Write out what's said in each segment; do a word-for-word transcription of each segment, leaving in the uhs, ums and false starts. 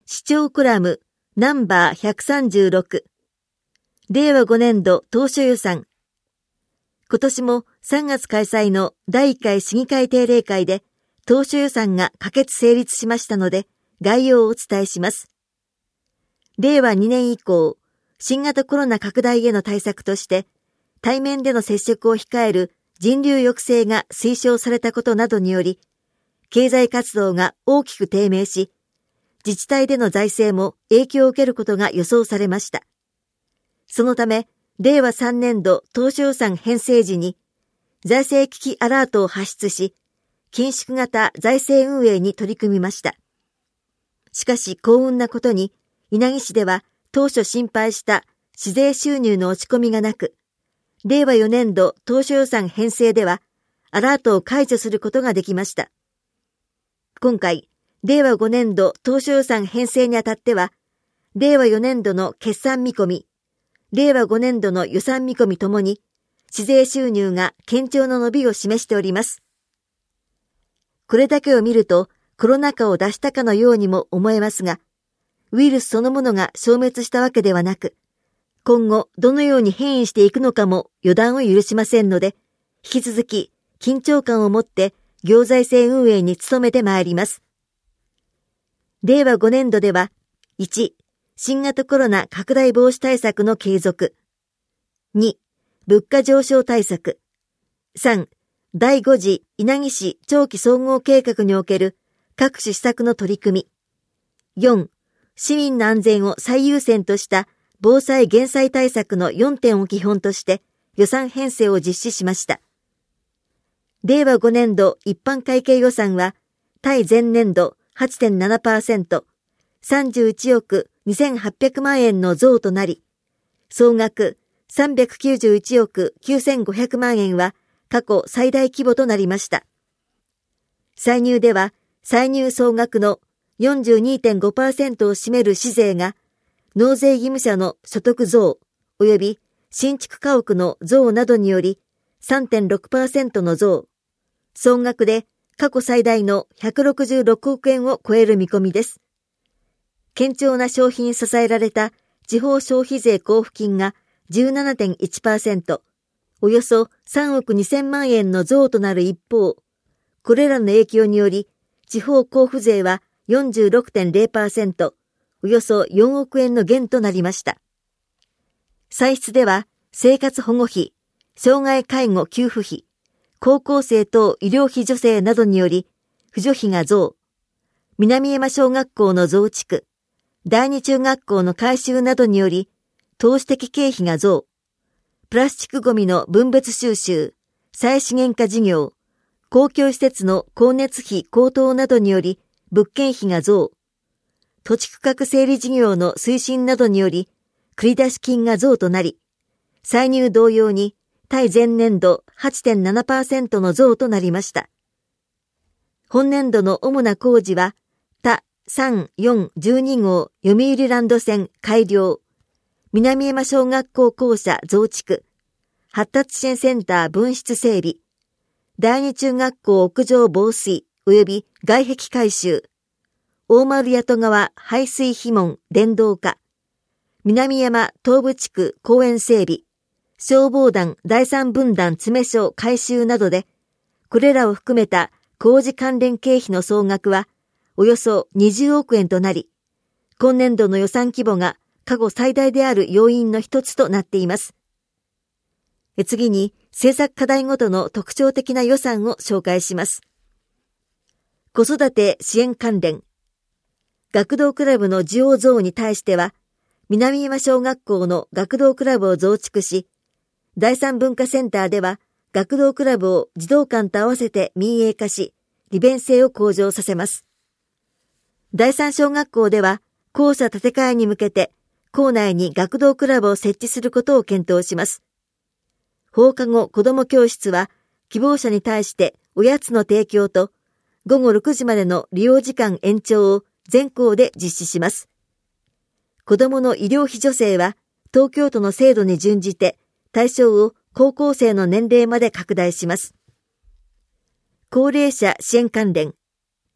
市長コラムナンバーひゃくさんじゅうろく、令和ごねん度当初予算。今年もさんがつ開催のだいいっかい市議会定例会で当初予算が可決成立しましたので、概要をお伝えします。れいわにねん以降、新型コロナ拡大への対策として、対面での接触を控える人流抑制が推奨されたことなどにより、経済活動が大きく低迷し、自治体での財政も影響を受けることが予想されました。そのため、れいわさんねん度当初予算編成時に、財政危機アラートを発出し、緊縮型財政運営に取り組みました。しかし幸運なことに、稲城市では当初心配した市税収入の落ち込みがなく、れいわよねん度当初予算編成では、アラートを解除することができました。今回、れいわごねん度当初予算編成にあたっては、れいわよねん度の決算見込み、れいわごねん度の予算見込みともに、市税収入が堅調な伸びを示しております。これだけを見ると、コロナ禍を脱したかのようにも思えますが、ウイルスそのものが消滅したわけではなく、今後どのように変異していくのかも予断を許しませんので、引き続き緊張感を持って行財政運営に努めてまいります。れいわごねん度では、いち、新型コロナ拡大防止対策の継続。に、物価上昇対策。さん、だいご次稲城市長期総合計画における各種施策の取り組み。よん、市民の安全を最優先とした防災減災対策のよんてんを基本として予算編成を実施しました。れいわごねん度一般会計予算は対前年度 はちてんななパーセント、さんじゅういちおくにせんはっぴゃくまん円の増となり、総額さんびゃくきゅうじゅういちおくきゅうせんごひゃくまん円は過去最大規模となりました。歳入では歳入総額の よんじゅうにてんごパーセント を占める市税が納税義務者の所得増及び新築家屋の増などにより さんてんろくパーセント の増、総額で過去最大のひゃくろくじゅうろくおく円を超える見込みです。堅調な消費に支えられた地方消費税交付金が じゅうななてんいちパーセント、およそさんおくにせんまん円の増となる一方、これらの影響により、地方交付税は よんじゅうろくてんれいパーセント、およそよんおく円の減となりました。歳出では、生活保護費、障害介護給付費、高校生等医療費助成などにより、扶助費が増、南山小学校の増築、第二中学校の改修などにより、投資的経費が増、プラスチックごみの分別収集、再資源化事業、公共施設の光熱費高騰などにより、物件費が増、土地区画整理事業の推進などにより、繰出金が増となり、歳入同様に対前年度 はちてんななパーセント の増となりました。本年度の主な工事は、他さん、よん、じゅうに号読売ランド線改良、南山小学校校舎増築、発達支援センター分室整備、第二中学校屋上防水及び外壁改修、大丸谷戸川排水費門電動化、南山東部地区公園整備、消防団第三分団詰所改修などで、これらを含めた工事関連経費の総額はおよそにじゅうおく円となり、今年度の予算規模が過去最大である要因の一つとなっています。次に政策課題ごとの特徴的な予算を紹介します。子育て支援関連。学童クラブの需要増に対しては、南山小学校の学童クラブを増築し、第三文化センターでは学童クラブを児童館と合わせて民営化し、利便性を向上させます。第三小学校では、校舎建て替えに向けて、校内に学童クラブを設置することを検討します。放課後子ども教室は、希望者に対しておやつの提供と、午後ろくじまでの利用時間延長を全校で実施します。子どもの医療費助成は、東京都の制度に準じて、対象を高校生の年齢まで拡大します。高齢者支援関連。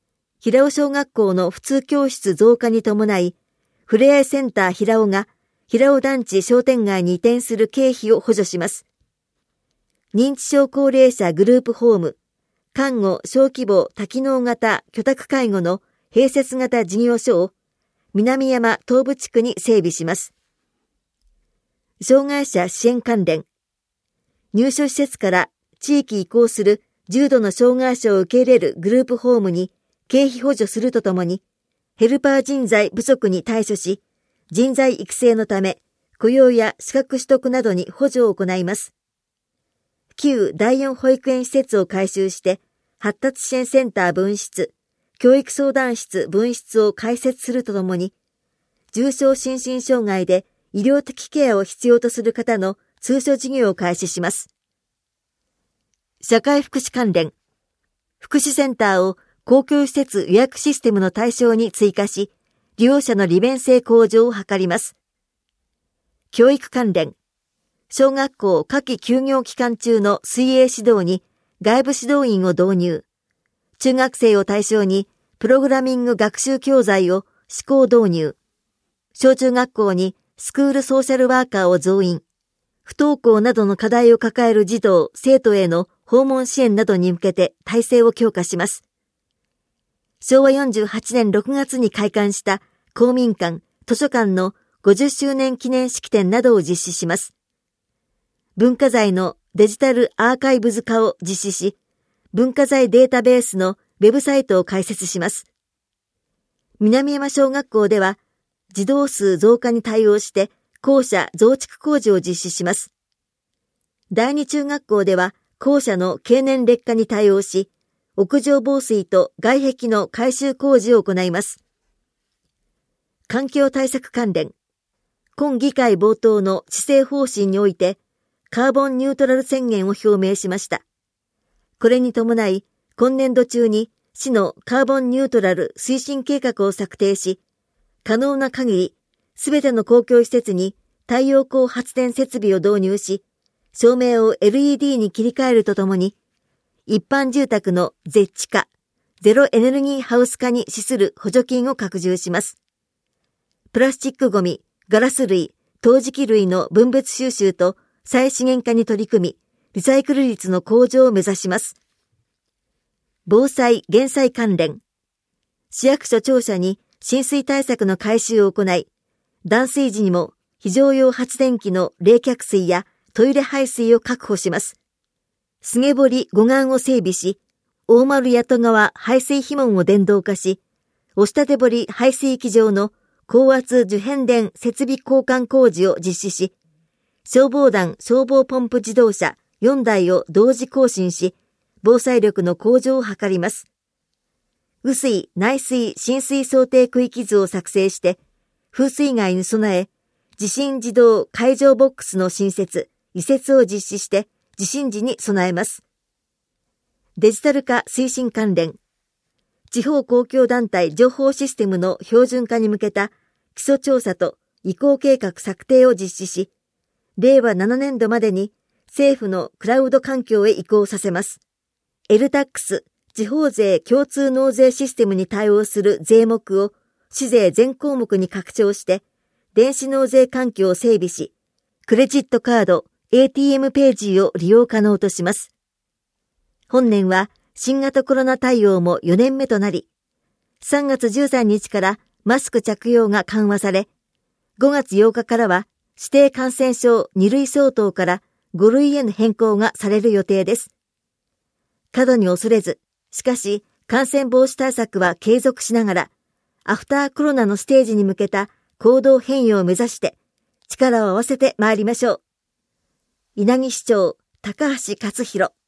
平尾小学校の普通教室増加に伴い、ふれあいセンター平尾が平尾団地商店街に移転する経費を補助します。認知症高齢者グループホーム、看護小規模多機能型居宅介護の併設型事業所を南山東部地区に整備します。障害者支援関連、入所施設から地域移行する重度の障害者を受け入れるグループホームに経費補助するとともに、ヘルパー人材不足に対処し、人材育成のため雇用や資格取得などに補助を行います。旧だいよん保育園施設を改修して発達支援センター分室、教育相談室分室を開設するとともに、重症心身障害で医療的ケアを必要とする方の通所事業を開始します。社会福祉関連、福祉センターを公共施設予約システムの対象に追加し、利用者の利便性向上を図ります。教育関連、小学校夏季休業期間中の水泳指導に外部指導員を導入。中学生を対象にプログラミング学習教材を試行導入。小中学校にスクールソーシャルワーカーを増員。不登校などの課題を抱える児童・生徒への訪問支援などに向けて体制を強化します。しょうわよんじゅうはちねんろくがつに開館した公民館・図書館のごじゅっしゅうねん記念式典などを実施します。文化財のデジタルアーカイブズ化を実施し、文化財データベースのウェブサイトを開設します。南山小学校では、児童数増加に対応して校舎増築工事を実施します。第二中学校では、校舎の経年劣化に対応し、屋上防水と外壁の改修工事を行います。環境対策関連、今議会冒頭の施政方針において、カーボンニュートラル宣言を表明しました。これに伴い、今年度中に市のカーボンニュートラル推進計画を策定し、可能な限り、すべての公共施設に太陽光発電設備を導入し、照明を エルイーディー に切り替えるとともに、一般住宅のゼッチ化、ゼロエネルギーハウス化に資する補助金を拡充します。プラスチックごみ、ガラス類、陶磁器類の分別収集と再資源化に取り組み、リサイクル率の向上を目指します。防災・減災関連。市役所庁舎に浸水対策の改修を行い、断水時にも非常用発電機の冷却水やトイレ排水を確保します。菅堀護岸を整備し、大丸谷戸川排水費門を電動化し、押立堀排水機場の高圧受変電設備交換工事を実施し、消防団消防ポンプ自動車よんだいを同時更新し、防災力の向上を図ります。雨水・内水・浸水想定区域図を作成して、風水害に備え、地震自動海上ボックスの新設、移設を実施して、地震時に備えます。デジタル化推進関連。地方公共団体情報システムの標準化に向けた基礎調査と移行計画策定を実施し、れいわななねんどまでに政府のクラウド環境へ移行させます。エルタックス、地方税共通納税システムに対応する税目を市税全項目に拡張して、電子納税環境を整備し、クレジットカード、エーティーエム ページを利用可能とします。本年は新型コロナ対応もよねんめとなり、さんがつじゅうさんにちからマスク着用が緩和され、ごがつようかからは指定感染症に類相当からご類への変更がされる予定です。過度に恐れず、しかし感染防止対策は継続しながら、アフターコロナのステージに向けた行動変容を目指して力を合わせてまいりましょう。稲城市長、高橋克弘。